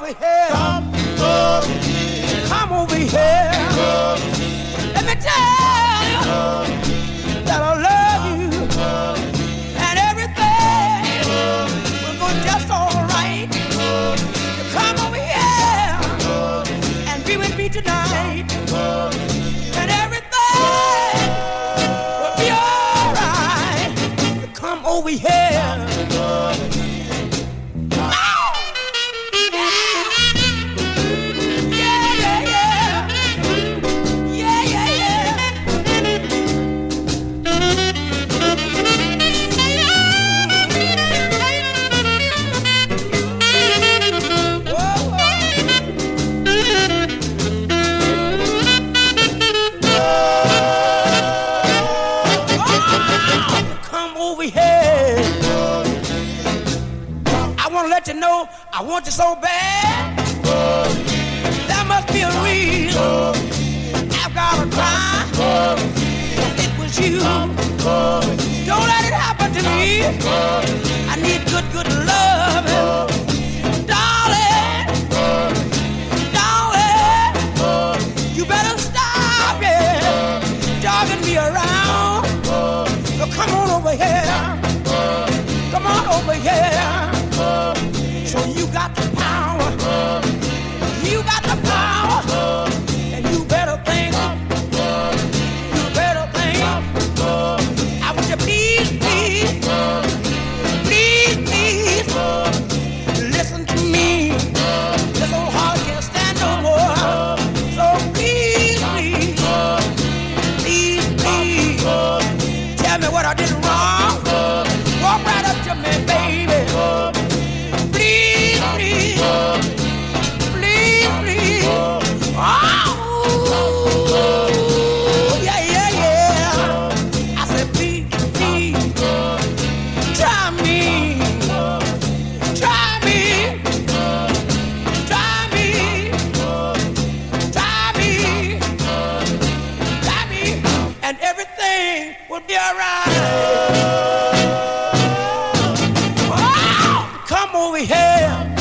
over here. Come over here. Let me tell you that I love you, and everything will go just all right. Come over here and be with me tonight, and everything will be all right. Come over here. Let you know I want you so bad. There must be a reason. I've got to cry. It was you. Don't let it happen to me. I need good, good love, darling. Darling, you better stop it, dogging me around. So come on over here. Come on over here. So you got the power, you got the power, and you better think, I want you please, listen to me, this old heart can't stand no more, so please, tell me what I did wrong, walk right up to me, baby. Come over here.